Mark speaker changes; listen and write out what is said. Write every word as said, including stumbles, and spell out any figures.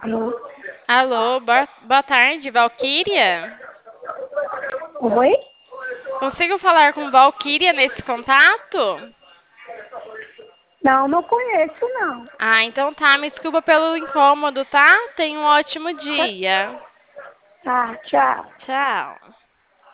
Speaker 1: Alô?
Speaker 2: Alô, boa, boa tarde, Valquíria.
Speaker 1: Oi?
Speaker 2: Consigo falar com Valquíria nesse contato?
Speaker 1: Não, não conheço, não.
Speaker 2: Ah, então tá, me desculpa pelo incômodo, tá? Tenha um ótimo
Speaker 1: Tá,
Speaker 2: dia.
Speaker 1: tá, tchau.
Speaker 2: Tchau.